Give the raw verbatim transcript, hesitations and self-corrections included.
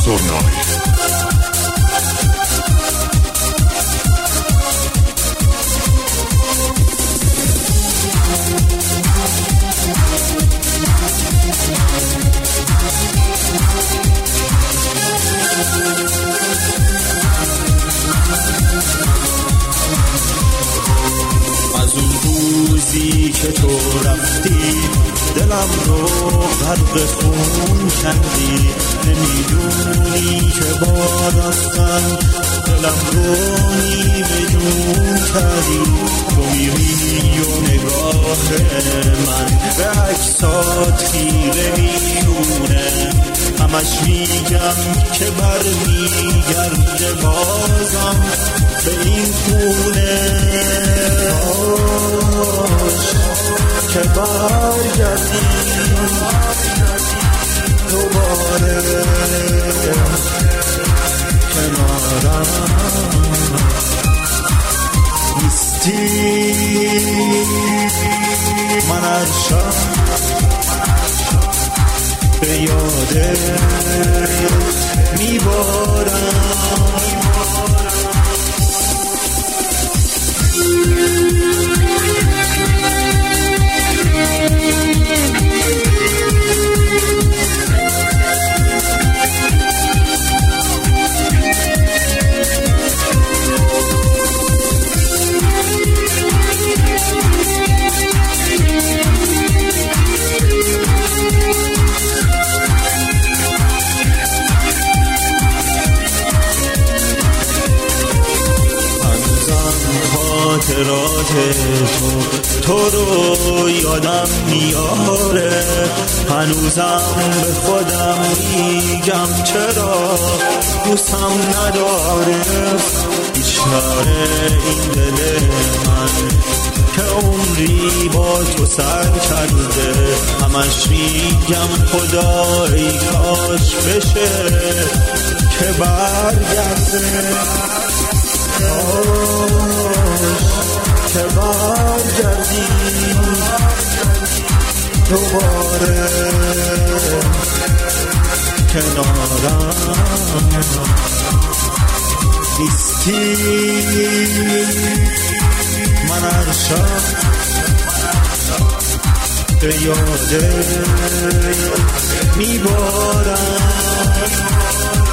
سرنایی. از اون روزی که تو رفتی دلم رو غرق خون کردی، نمیدونی که با رفتن دلم رو نیمه جون کردی. تو میری و نگاه من به عکسات خیره میمونه، همش میگم که بر میگرده بازم به این خونه. که برگردی دوباره کنارم نیستی. من هر شب به یاده میبارم. خاطرات تو تو رو یادم میاره، هنوزم به خودم میگم چرا دوستم نداره. بیچاره این دل من که عمری با تو سر کرده، همش میگم خدای کاش بشه که برگرده، که برگردی دوباره کنارم نیستی. من هر شب به یاده میبارم.